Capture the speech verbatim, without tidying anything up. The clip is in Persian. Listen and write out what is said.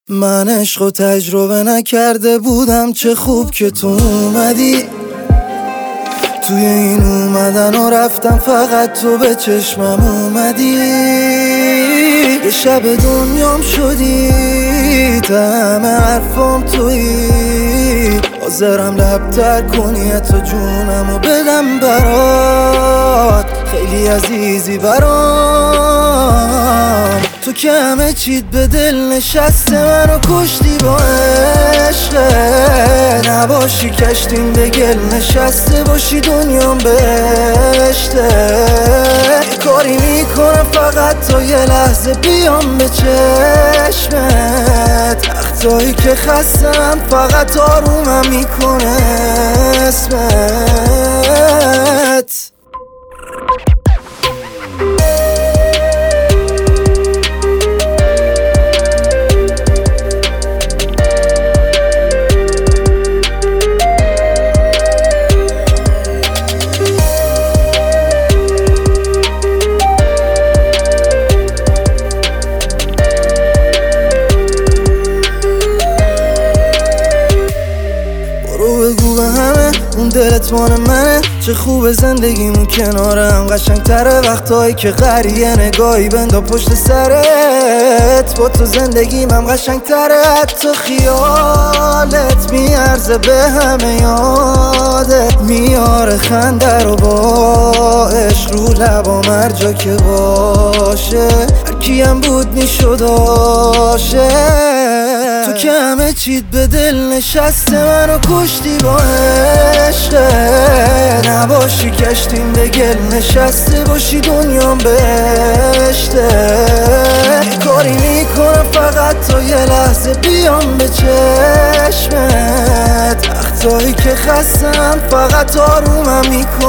من عشقو تجربه نکرده بودم، چه خوب که تو اومدی. توی این اومدن و رفتم فقط تو به چشمم اومدی. یه شب دنیام شدی، همه حرفام تویی. حاضرم لبتر کنی حتی جونمو بدم برات، خیلی عزیزی برام. تو که همه چیت به دل نشسته، منو کشتی با عشقه. نباشی کشتیم به گل نشسته، باشی دنیام بهشته. یه کاری میکنم فقط تا یه لحظه بیام به چشمت. وقتایی که خستم فقط آرومم میکنه اسمت. اون دلت مال منه، چه خوب زندگیمون کنارم. قشنگ تره وقتایی که قریه نگاهی بندا پشت سرت. با تو زندگیم هم قشنگ تره، حتی خیالت میارزه به همه یادت. میاره خنده رو با عشق رو لبام هر جا که باشه. هرکی هم بود میشد عاشق. تو که همه چیت به دل نشسته، منو کشتی با عشقه. نباشی کشتیم به گل نشسته، باشی دنیام بهشته. یه کاری میکنم فقط تا یه لحظه بیام به چشمت. وقتایی که خستم فقط آرومم میکنم